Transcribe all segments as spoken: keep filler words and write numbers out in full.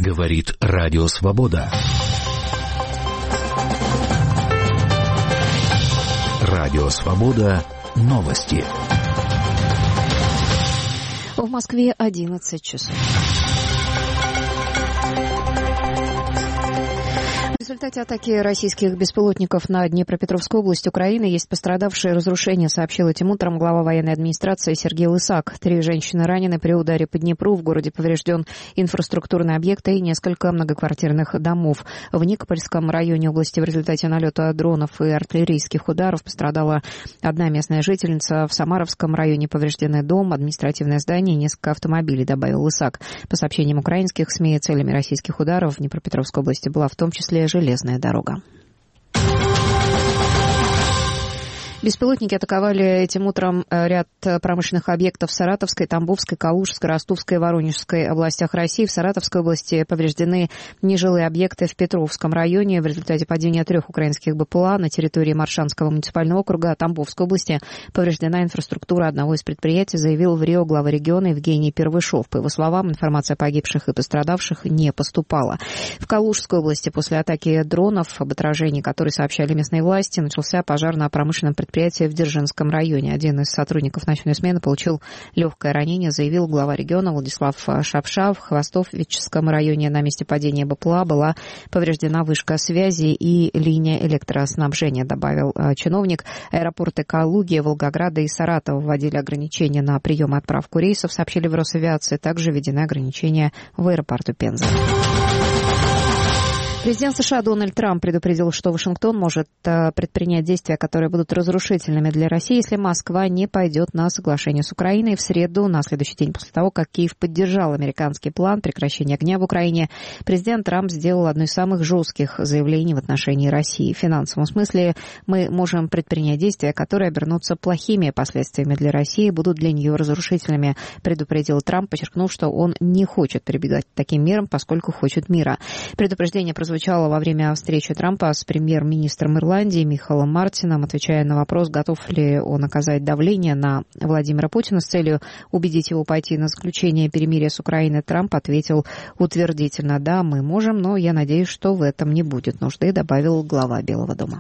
Говорит Радио Свобода. Радио Свобода. Новости. В Москве одиннадцать часов. В результате атаки российских беспилотников на Днепропетровскую область Украины есть пострадавшие. Разрушения, сообщил этим утром глава военной администрации Сергей Лысак. Три женщины ранены при ударе по Днепру. В городе поврежден инфраструктурный объект и несколько многоквартирных домов. В Никопольском районе области в результате налета дронов и артиллерийских ударов пострадала одна местная жительница. В Самаровском районе повреждены дом, административное здание и несколько автомобилей, добавил Лысак. По сообщениям украинских СМИ, целями российских ударов в Днепропетровской области была в том числе железная дорога. Беспилотники атаковали этим утром ряд промышленных объектов в Саратовской, Тамбовской, Калужской, Ростовской и Воронежской областях России. В Саратовской области повреждены нежилые объекты в Петровском районе в результате падения трех украинских БПЛА на территории Маршанского муниципального округа. В Тамбовской области повреждена инфраструктура одного из предприятий, заявил в РИО глава региона Евгений Первышов. По его словам, информация о погибших и пострадавших не поступала. В Калужской области после атаки дронов, об отражении которой сообщали местные власти, начался пожар на промышленном предприятии предприятие в Дзержинском районе. Один из сотрудников ночной смены получил легкое ранение, заявил глава региона Владислав Шапша. В Хвостовическом районе на месте падения БПЛА была повреждена вышка связи и линия электроснабжения, добавил чиновник. Аэропорты Калуги, Волгограда и Саратова вводили ограничения на прием и отправку рейсов, сообщили в Росавиации. Также введены ограничения в аэропорту Пенза. Президент США Дональд Трамп предупредил, что Вашингтон может предпринять действия, которые будут разрушительными для России, если Москва не пойдет на соглашение с Украиной. В среду, на следующий день после того, как Киев поддержал американский план прекращения огня в Украине, президент Трамп сделал одно из самых жестких заявлений в отношении России. В финансовом смысле мы можем предпринять действия, которые обернутся плохими последствиями для России, будут для нее разрушительными, предупредил Трамп, подчеркнув, что он не хочет прибегать к таким мерам, поскольку хочет мира. Предупреждение прозвучало звучало во время встречи Трампа с премьер-министром Ирландии Михаэлом Мартином, отвечая на вопрос, готов ли он оказать давление на Владимира Путина с целью убедить его пойти на заключение перемирия с Украиной. Трамп ответил утвердительно: «Да, мы можем, но я надеюсь, что в этом не будет нужды», добавил глава Белого дома.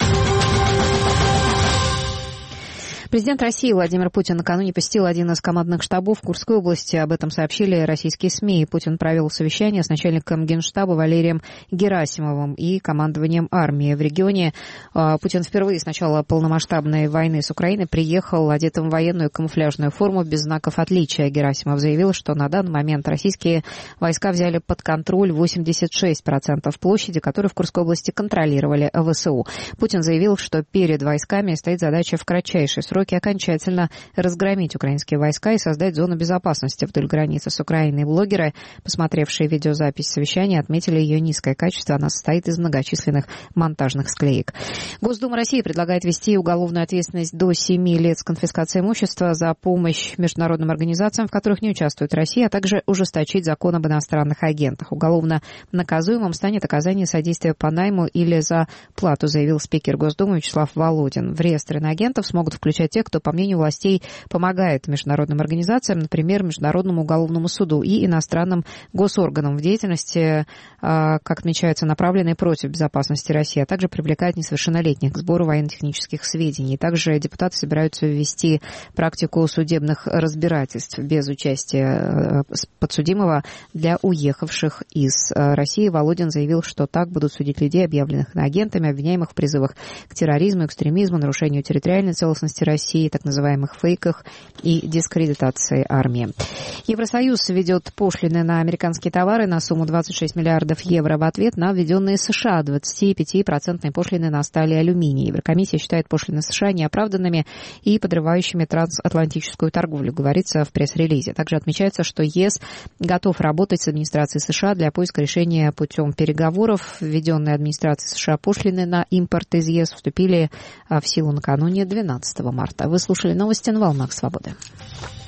Президент России Владимир Путин накануне посетил один из командных штабов в Курской области. Об этом сообщили российские СМИ. Путин провел совещание с начальником Генштаба Валерием Герасимовым и командованием армии в регионе. Путин впервые с начала полномасштабной войны с Украиной приехал одетым в военную камуфляжную форму без знаков отличия. Герасимов заявил, что на данный момент российские войска взяли под контроль восемьдесят шесть процентов площади, которую в Курской области контролировали ВСУ. Путин заявил, что перед войсками стоит задача в кратчайший срок окончательно разгромить украинские войска и создать зону безопасности вдоль границы с Украиной. Блогеры, посмотревшие видеозапись совещания, отметили ее низкое качество. Она состоит из многочисленных монтажных склеек. Госдума России предлагает ввести уголовную ответственность до семи лет с конфискацией имущества за помощь международным организациям, в которых не участвует Россия, а также ужесточить закон об иностранных агентах. Уголовно наказуемым станет оказание содействия по найму или за плату, заявил спикер Госдумы Вячеслав Володин. В реестр иноагентов смогут включать тех, кто, по мнению властей, помогает международным организациям, например, Международному уголовному суду и иностранным госорганам в деятельности, как отмечается, направленной против безопасности России, а также привлекать несовершеннолетних к сбору военно-технических сведений. Также депутаты собираются ввести практику судебных разбирательств без участия подсудимого для уехавших из России. Володин заявил, что так будут судить людей, объявленных иноагентами, обвиняемых в призывах к терроризму, экстремизму, нарушению территориальной целостности России, так называемых фейках и дискредитации армии. Евросоюз введет пошлины на американские товары на сумму двадцать шесть миллиардов евро в ответ на введенные США двадцать пять процентов пошлины на сталь и алюминий. Еврокомиссия считает пошлины США неоправданными и подрывающими трансатлантическую торговлю, говорится в пресс-релизе. Также отмечается, что ЕС готов работать с администрацией США для поиска решения путем переговоров. Введенные администрацией США пошлины на импорт из ЕС вступили в силу накануне двенадцатого марта. Вы слушали новости на волнах Свободы.